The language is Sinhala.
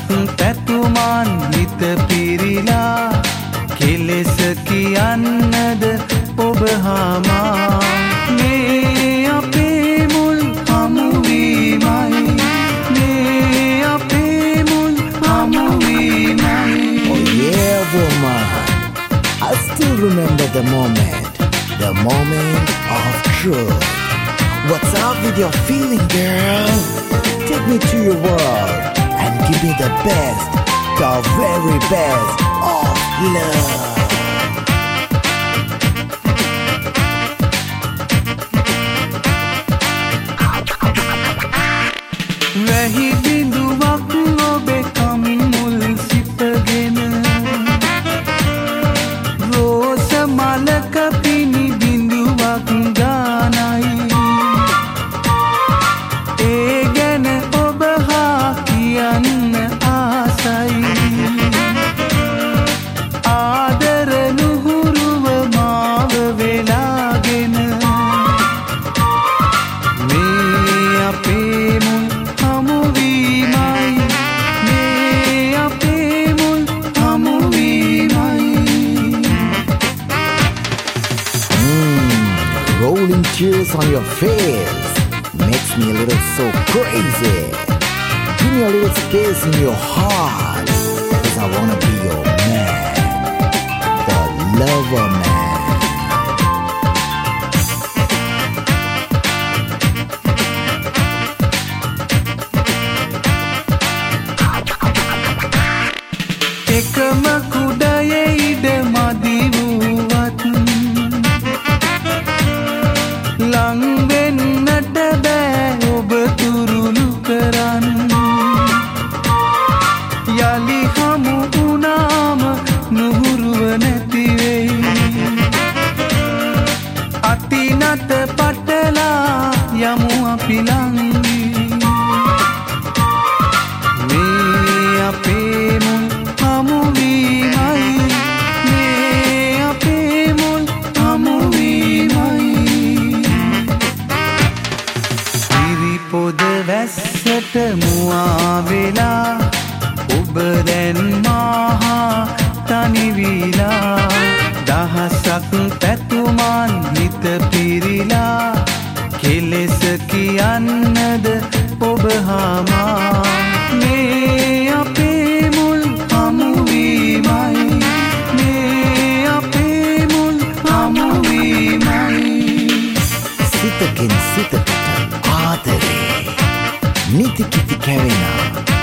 පැතුමන් හිත පිරිලා කෙලෙස කියන්නද ඔබ හාමා මේ අපේ මුල් හමුවීමයි මේ අපේ මුල් හමුවීමයි. Oh yeah, woman, I still remember the moment of truth. What's up with your feeling, girl? Take me to your world and give me the best, the very best of love. වැහි බිඳුවක් ඔබේ කම්මුල් සිපගෙන රෝස මලක පිණි බිඳුවක් ගානයි ඒ ගැන ඔබ හා කියන්න ආසයි ආදර නුහුරුව මාව වෙලාගෙන මේ අපේ මුල් හමුවීමයි මේ අපේ මුල් හමුවීමයි. Rolling tears on your face makes me a little so crazy. Give me a little space in your heart, 'cause I wanna be your man, the lover man. එකම කුඩයේ ඉඩ මදි වූවත් ලං වෙන්නට බෑ ඔබ තුරුළු කරන්න යලි හමු වුණාම නුහුරුව නැති වෙයි අතිනත පටලා යමු අපි ළඟ මේ අපේ මුල් හමුවීමයි මේ අපේ මුල් හමුවීමයි. ඉරිපොද වැස්සට මුවා වෙලා ඔබ දැන් මාහා තනිවිලා දහසක් පැතුමන් හිත පිරිලා කෙලෙස කියන්නද ඔබ හාමා මේ අපේ මුල් හමුවීමයි මේ අපේ මුල් හමුවීමයි. සිතකින් සිතකට ආදරේ නිති කිති කැවෙනා